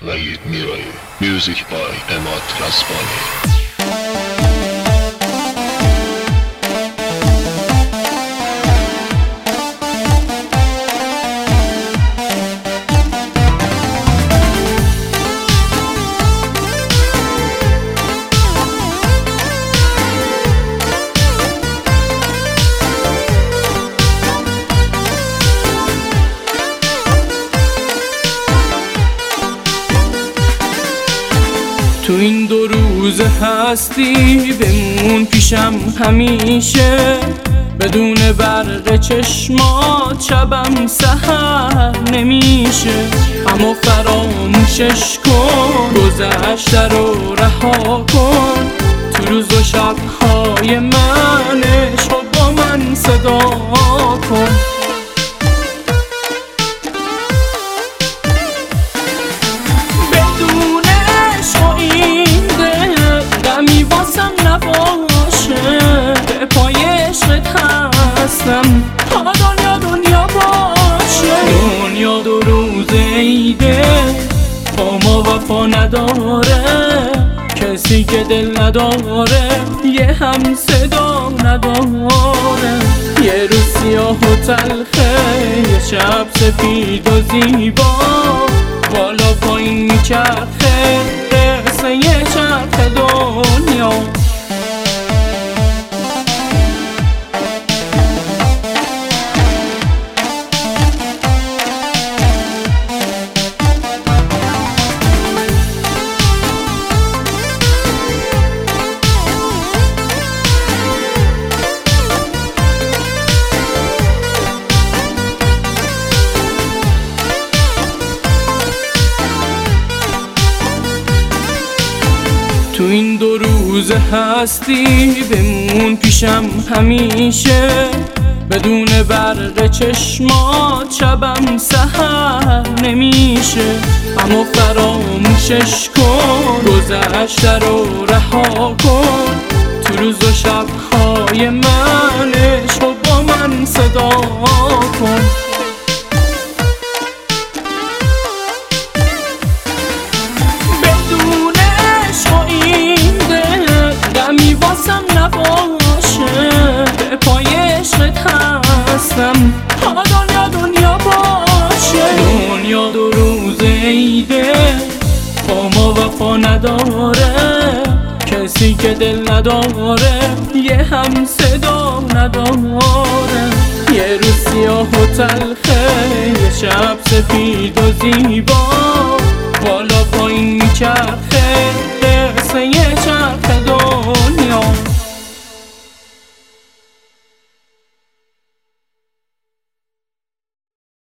وحید میرایی. میوزیک بای اماد رسبانی. تو این 2 روز هستی بمون پیشم همیشه، بدون برق چشمات شبم سحر نمیشه. اما فراموشش کن، گذشته رو رها کن، تو روز و شبهای من عشق با من صدا کن. تا دنیا باشه، دنیا 2 روز عیده، با ما وفا نداره. کسی که دل نداره یه هم صدا نداره. یه روز سیاه و تلخه، یه شب سفید و زیبا، بالا پایین میچرخه قصه یه چرخ دنیا. تو این 2 روز هستی بمون پیشم همیشه، بدون برق چشمات شبم سحر نمیشه. اما فراموشش کن، گذشته رو رها کن، تو روز و شبهای من عشق با من صدا کن. به پای عشقت هستم تا دنیا باشه، دنیا 2 روز عیده، با ما وفا نداره. کسی که دل نداره یه هم صدا نداره. یه روز سیاه و تلخه، یه شب سفید و زیبا،